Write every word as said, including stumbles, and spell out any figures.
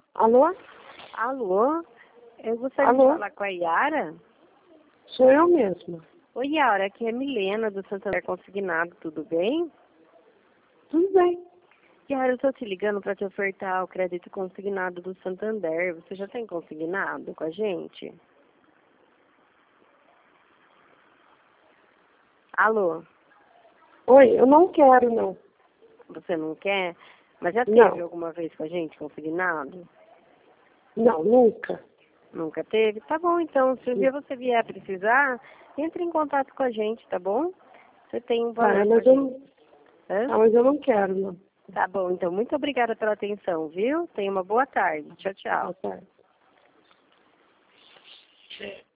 Alô? Alô? Eu gostaria Alô? de falar com a Yara. Sou eu mesma. Oi, Yara, aqui é Milena do Santander Consignado, tudo bem? Tudo bem. Yara, eu estou te ligando para te ofertar o crédito consignado do Santander. Você já tem consignado com a gente? Alô? Oi, eu não quero, não. Você não quer? Mas já teve Não. alguma vez com a gente consignado? Não, nunca. Nunca teve? Tá bom, então. Se um dia você vier precisar, entre em contato com a gente, tá bom? Você tem um Tá, valor mas com a eu gente. não... Hã? Ah, mas eu não quero, não. Tá bom, então. Muito obrigada pela atenção, viu? Tenha uma boa tarde. Tchau, tchau. Boa tarde.